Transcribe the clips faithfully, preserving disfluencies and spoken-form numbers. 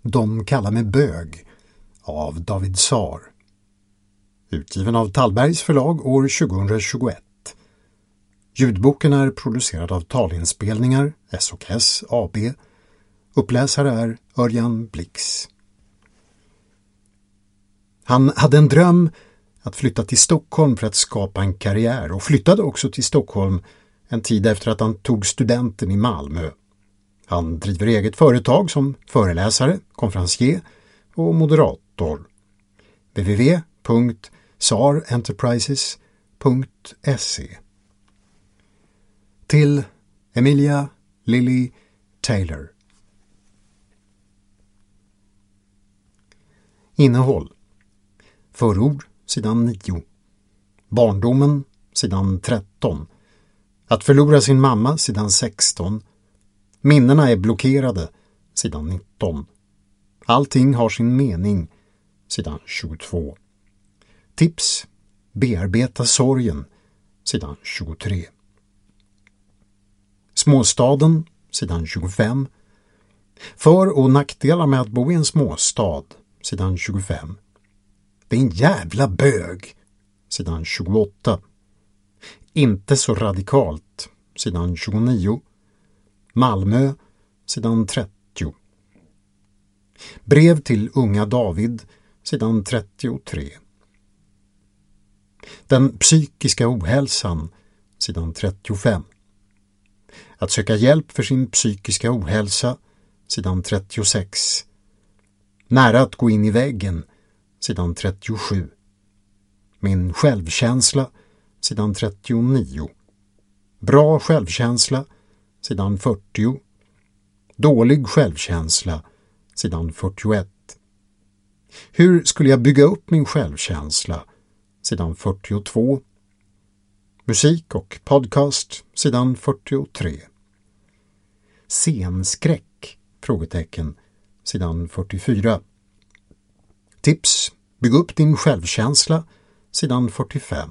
De kallar mig bög av David Saar. Utgiven av Tallbergs förlag år tjugohundratjugoett. Ljudboken är producerad av Talinspelningar S och S A B. Uppläsare är Örjan Blix. Han hade en dröm att flytta till Stockholm för att skapa en karriär och flyttade också till Stockholm en tid efter att han tog studenten i Malmö. Han driver eget företag som föreläsare, konferencier och moderator. w w w punkt sarenterprises punkt se. Till Emilia Lily Taylor. Innehåll. Förord, sidan nio. Barndomen, sidan tretton. Att förlora sin mamma, sidan sexton. Minnena är blockerade, sidan nitton. Allting har sin mening, sidan tjugotvå. Tips, bearbeta sorgen, sidan tjugotre. Småstaden, sidan tjugofem. För- och nackdelar med att bo i en småstad, sidan tjugofem. Det är en jävla bög, sidan tjugoåtta. Inte så radikalt, sidan tjugonio. Malmö, sidan trettio. Brev till unga David, sidan trettiotre. Den psykiska ohälsan, sidan trettiofem. Att söka hjälp för sin psykiska ohälsa, sidan trettiosex. Nära att gå in i väggen, sidan trettiosju. Min självkänsla, sidan trettionio. Bra självkänsla, sidan fyrtio. Dålig självkänsla, sidan fyrtioett. Hur skulle jag bygga upp min självkänsla, sidan fyrtiotvå. Musik och podcast, sidan fyrtiotre. Scenskräck, frågetecken, sidan fyrtiofyra. Tips, bygg upp din självkänsla, sidan fyrtiofem.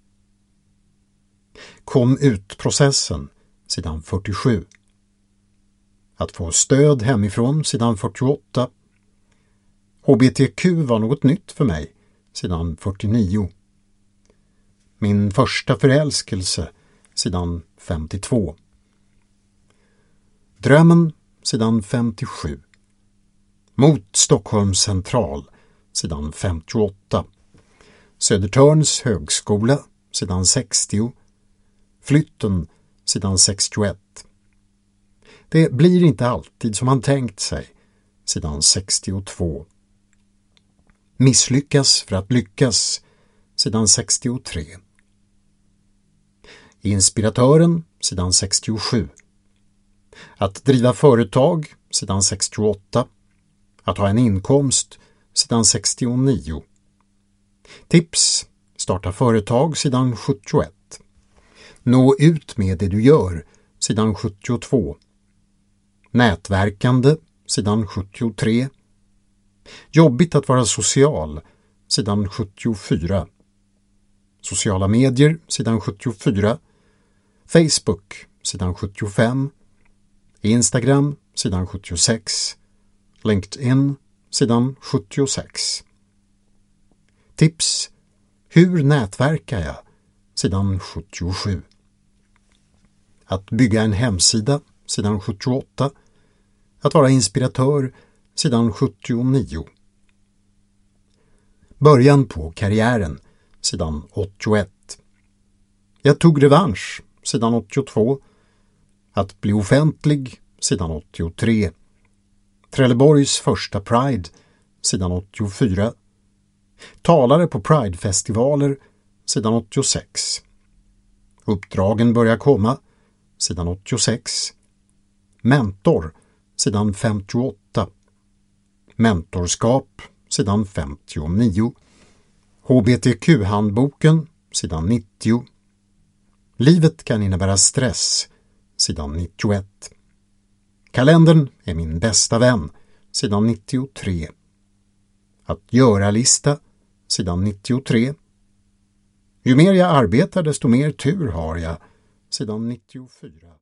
Kom ut-processen, sidan fyrtiosju. Att få stöd hemifrån, sidan fyrtioåtta. H B T Q var något nytt för mig, sidan fyrtionio. Min första förälskelse, sidan femtiotvå. Drömmen, sidan femtiosju. Mot Stockholms central, sidan femtioåtta. Södertörns högskola, sidan sextio. Flytten, sidan sextioett. Det blir inte alltid som man tänkt sig, sidan sextiotvå. Misslyckas för att lyckas, sidan sextiotre. Inspiratören, sidan sextiosju. Att driva företag, sidan sextioåtta. Att ha en inkomst, sidan sextionio. Tips, starta företag, sidan sjuttioett. Nå ut med det du gör, sidan sjuttiotvå. Nätverkande, sidan sjuttiotre. Jobbigt att vara social, sidan sjuttiofyra. Sociala medier, sidan sjuttiofyra. Facebook, sidan sjuttiofem. Instagram, sidan sjuttiosex. LinkedIn, sidan sjuttiosex. Tips, hur nätverkar jag, sidan sjuttiosju. Att bygga en hemsida, sidan sjuttioåtta. Att vara inspiratör, sidan sjuttionio. Början på karriären, sidan åttioett. Jag tog revansch, sidan åttiotvå. Att bli offentlig, sidan åttiotre. Trelleborgs första Pride, sidan åttiofyra. Talare på Pride-festivaler, sidan åttiosex. Uppdragen börjar komma, sidan åttiosex. Mentor, sidan femtioåtta. Mentorskap, sidan femtionio. H B T Q-handboken, sidan nittio. Livet kan innebära stress, sidan nittioett. Kalendern är min bästa vän, sidan nittiotre. Att göra-lista, sidan nittiotre. Ju mer jag arbetar desto mer tur har jag, sidan nittiofyra.